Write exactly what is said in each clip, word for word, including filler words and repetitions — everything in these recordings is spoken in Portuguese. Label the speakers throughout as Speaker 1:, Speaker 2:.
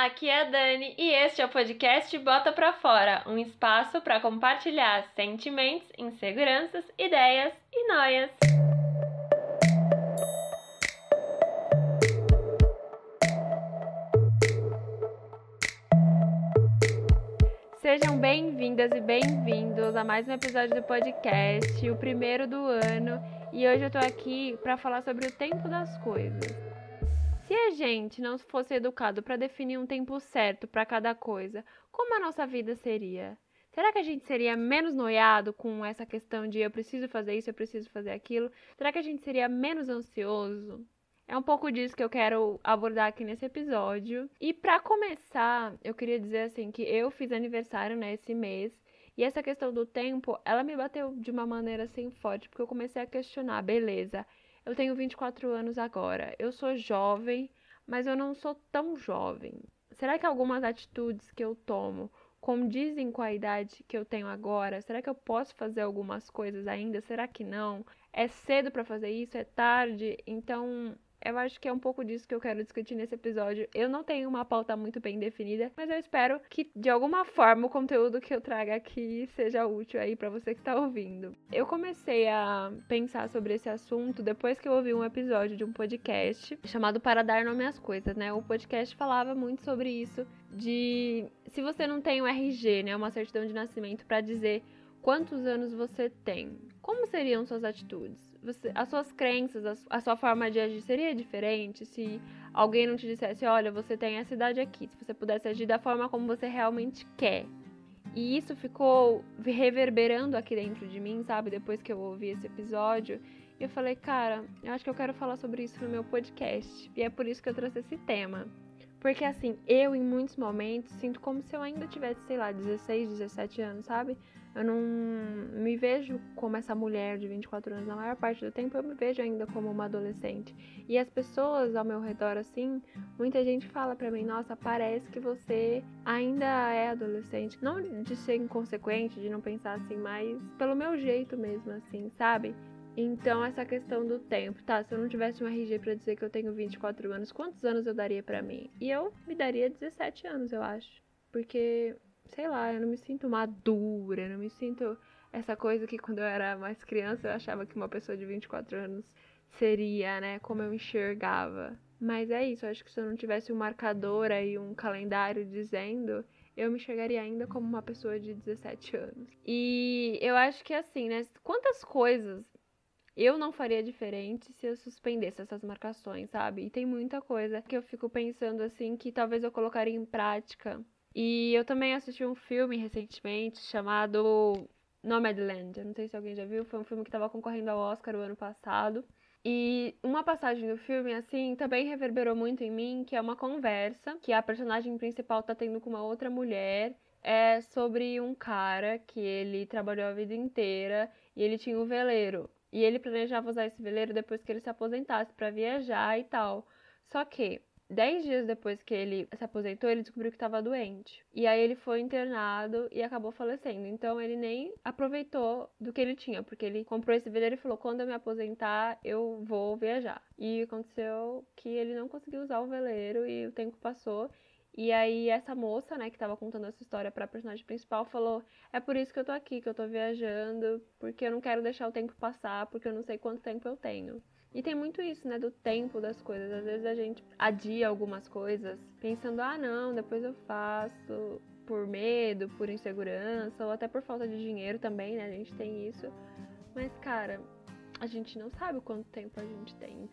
Speaker 1: aqui é a Dani e este é o podcast Bota Pra Fora, um espaço para compartilhar sentimentos, inseguranças, ideias e noias. Sejam bem-vindas e bem-vindos a mais um episódio do podcast, o primeiro do ano, e hoje eu tô aqui para falar sobre o tempo das coisas. Se a gente não fosse educado para definir um tempo certo para cada coisa, como a nossa vida seria? Será que a gente seria menos noiado com essa questão de eu preciso fazer isso, eu preciso fazer aquilo? Será que a gente seria menos ansioso? É um pouco disso que eu quero abordar aqui nesse episódio. E para começar, eu queria dizer assim que eu fiz aniversário nesse mês e essa questão do tempo, ela me bateu de uma maneira assim forte, porque eu comecei a questionar, beleza? Eu tenho vinte e quatro anos agora. Eu sou jovem, mas eu não sou tão jovem. Será que algumas atitudes que eu tomo condizem com a idade que eu tenho agora? Será que eu posso fazer algumas coisas ainda? Será que não? É cedo para fazer isso? É tarde? Então, eu acho que é um pouco disso que eu quero discutir nesse episódio. Eu não tenho uma pauta muito bem definida, mas eu espero que de alguma forma o conteúdo que eu traga aqui seja útil aí pra você que tá ouvindo. Eu comecei a pensar sobre esse assunto depois que eu ouvi um episódio de um podcast chamado Para Dar Nome às Coisas, né? O podcast falava muito sobre isso, de se você não tem um R G, né, uma certidão de nascimento pra dizer quantos anos você tem, como seriam suas atitudes? Você, as suas crenças, a, a sua forma de agir seria diferente se alguém não te dissesse, olha, você tem essa idade aqui, se você pudesse agir da forma como você realmente quer. E isso ficou reverberando aqui dentro de mim, sabe? Depois que eu ouvi esse episódio, eu falei, cara, eu acho que eu quero falar sobre isso no meu podcast. E é por isso que eu trouxe esse tema. Porque assim, eu em muitos momentos sinto como se eu ainda tivesse, sei lá, dezesseis, dezessete anos, sabe? Eu não me vejo como essa mulher de vinte e quatro anos. Na maior parte do tempo eu me vejo ainda como uma adolescente. E as pessoas ao meu redor, assim, muita gente fala pra mim, nossa, parece que você ainda é adolescente. Não de ser inconsequente, de não pensar assim, mas pelo meu jeito mesmo, assim, sabe? Então, essa questão do tempo, tá? Se eu não tivesse um R G pra dizer que eu tenho vinte e quatro anos, quantos anos eu daria pra mim? E eu me daria dezessete anos, eu acho. Porque, sei lá, eu não me sinto madura, eu não me sinto essa coisa que quando eu era mais criança eu achava que uma pessoa de vinte e quatro anos seria, né? Como eu enxergava. Mas é isso, eu acho que se eu não tivesse um marcador aí, um calendário dizendo, eu me enxergaria ainda como uma pessoa de dezessete anos. E eu acho que assim, né? Quantas coisas eu não faria diferente se eu suspendesse essas marcações, sabe? E tem muita coisa que eu fico pensando assim que talvez eu colocaria em prática. E eu também assisti um filme recentemente chamado Nomadland. Eu não sei se alguém já viu, foi um filme que estava concorrendo ao Oscar o ano passado. E uma passagem do filme, assim, também reverberou muito em mim, que é uma conversa que a personagem principal tá tendo com uma outra mulher. É sobre um cara que ele trabalhou a vida inteira e ele tinha um veleiro. E ele planejava usar esse veleiro depois que ele se aposentasse para viajar e tal. Só que, dez dias depois que ele se aposentou, ele descobriu que estava doente. E aí ele foi internado e acabou falecendo. Então ele nem aproveitou do que ele tinha, porque ele comprou esse veleiro e falou: quando eu me aposentar, eu vou viajar. E aconteceu que ele não conseguiu usar o veleiro e o tempo passou. E aí essa moça, né, que tava contando essa história pra personagem principal, falou: é por isso que eu tô aqui, que eu tô viajando, porque eu não quero deixar o tempo passar, porque eu não sei quanto tempo eu tenho. E tem muito isso, né, do tempo das coisas. Às vezes a gente adia algumas coisas, pensando, ah, não, depois eu faço, por medo, por insegurança, ou até por falta de dinheiro também, né, a gente tem isso. Mas, cara, a gente não sabe quanto tempo a gente tem.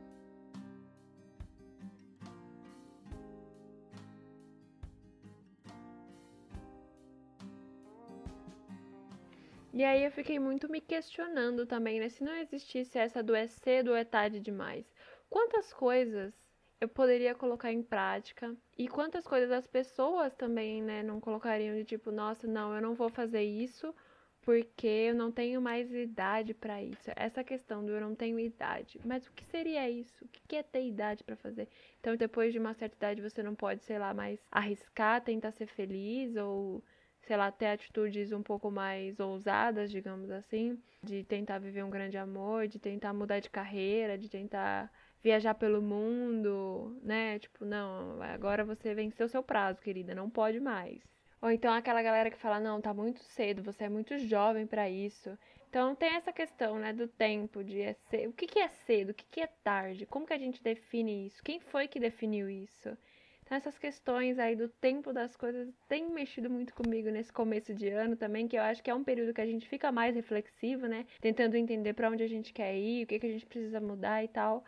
Speaker 1: E aí eu fiquei muito me questionando também, né? Se não existisse essa do é cedo ou é tarde demais, quantas coisas eu poderia colocar em prática e quantas coisas as pessoas também, né, não colocariam de tipo, nossa, não, eu não vou fazer isso porque eu não tenho mais idade pra isso. Essa questão do eu não tenho idade. Mas o que seria isso? O que é ter idade pra fazer? Então, depois de uma certa idade, você não pode, sei lá, mais arriscar, tentar ser feliz ou sei lá, ter atitudes um pouco mais ousadas, digamos assim, de tentar viver um grande amor, de tentar mudar de carreira, de tentar viajar pelo mundo, né? Tipo, não, agora você venceu seu prazo, querida, não pode mais. Ou então aquela galera que fala, não, tá muito cedo, você é muito jovem pra isso. Então tem essa questão, né, do tempo, de é cedo. O que que é cedo? O que que é tarde? Como que a gente define isso? Quem foi que definiu isso? Então essas questões aí do tempo das coisas têm mexido muito comigo nesse começo de ano também, que eu acho que é um período que a gente fica mais reflexivo, né? Tentando entender pra onde a gente quer ir, o que que a gente precisa mudar e tal.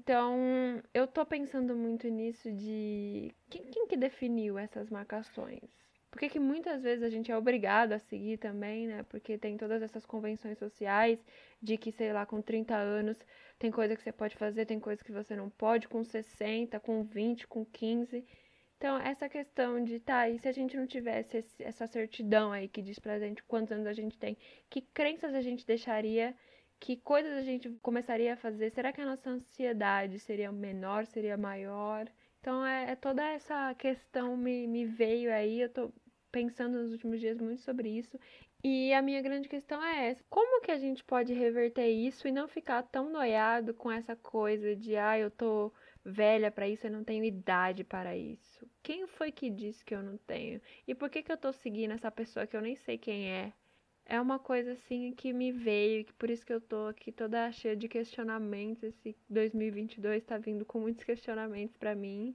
Speaker 1: Então, eu tô pensando muito nisso de quem, quem que definiu essas marcações? Por que que muitas vezes a gente é obrigado a seguir também, né? Porque tem todas essas convenções sociais de que, sei lá, com trinta anos tem coisa que você pode fazer, tem coisa que você não pode, com sessenta, com vinte, com quinze. Então, essa questão de, tá, e se a gente não tivesse esse, essa certidão aí que diz pra gente quantos anos a gente tem, que crenças a gente deixaria, que coisas a gente começaria a fazer? Será que a nossa ansiedade seria menor, seria maior? Então, é, é toda essa questão me, me veio aí, eu tô pensando nos últimos dias muito sobre isso. E a minha grande questão é essa: como que a gente pode reverter isso e não ficar tão noiado com essa coisa de, ah, eu tô velha pra isso, eu não tenho idade para isso? Quem foi que disse que eu não tenho? E por que que eu tô seguindo essa pessoa que eu nem sei quem é? É uma coisa assim que me veio, que por isso que eu tô aqui toda cheia de questionamentos. Esse dois mil e vinte e dois tá vindo com muitos questionamentos pra mim.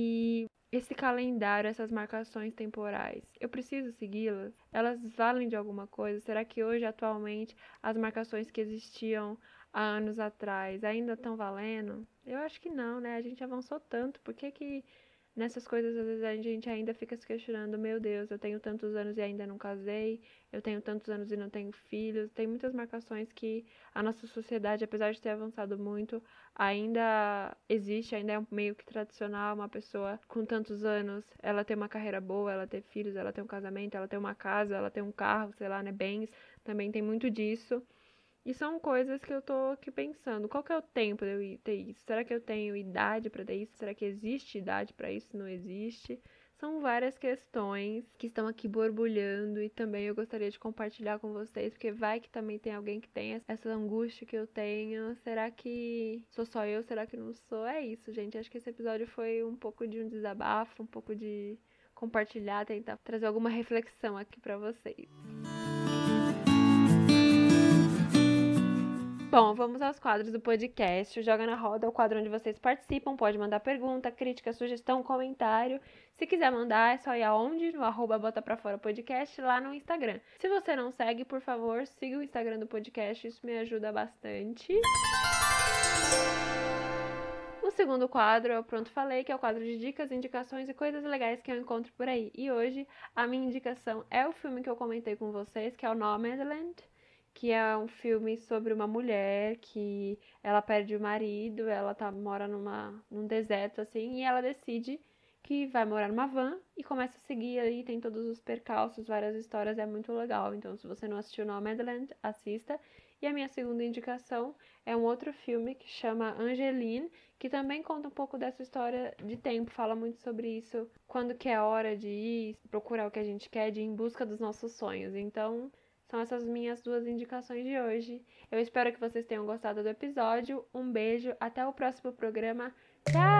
Speaker 1: E esse calendário, essas marcações temporais, eu preciso segui-las? Elas valem de alguma coisa? Será que hoje, atualmente, as marcações que existiam há anos atrás ainda estão valendo? Eu acho que não, né? A gente avançou tanto, por que que nessas coisas às vezes a gente ainda fica se questionando, meu Deus, eu tenho tantos anos e ainda não casei, eu tenho tantos anos e não tenho filhos. Tem muitas marcações que a nossa sociedade, apesar de ter avançado muito, ainda existe, ainda é meio que tradicional. Uma pessoa com tantos anos, ela ter uma carreira boa, ela ter filhos, ela ter um casamento, ela ter uma casa, ela ter um carro, sei lá, né, bens, também tem muito disso. E são coisas que eu tô aqui pensando, qual que é o tempo de eu ter isso? Será que eu tenho idade para ter isso? Será que existe idade para isso? Não existe? São várias questões que estão aqui borbulhando e também eu gostaria de compartilhar com vocês, porque vai que também tem alguém que tem essa angústia que eu tenho. Será que sou só eu? Será que não sou? É isso, gente. Acho que esse episódio foi um pouco de um desabafo, um pouco de compartilhar, tentar trazer alguma reflexão aqui para vocês. Bom, vamos aos quadros do podcast. O Joga na Roda é o quadro onde vocês participam. Pode mandar pergunta, crítica, sugestão, comentário. Se quiser mandar, é só ir aonde? No arroba Bota Pra Fora Podcast, lá no Instagram. Se você não segue, por favor, siga o Instagram do podcast. Isso me ajuda bastante. O segundo quadro é o Pronto Falei, que é o quadro de dicas, indicações e coisas legais que eu encontro por aí. E hoje, a minha indicação é o filme que eu comentei com vocês, que é o Nomadland, que é um filme sobre uma mulher que ela perde o marido, ela tá, mora numa, num deserto, assim, e ela decide que vai morar numa van e começa a seguir aí, tem todos os percalços, várias histórias, é muito legal. Então, se você não assistiu Nomadland, assista. E a minha segunda indicação é um outro filme que chama Angeline, que também conta um pouco dessa história de tempo, fala muito sobre isso, quando que é hora de ir, procurar o que a gente quer, de ir em busca dos nossos sonhos. Então, são essas minhas duas indicações de hoje. Eu espero que vocês tenham gostado do episódio. Um beijo, até o próximo programa. Tchau!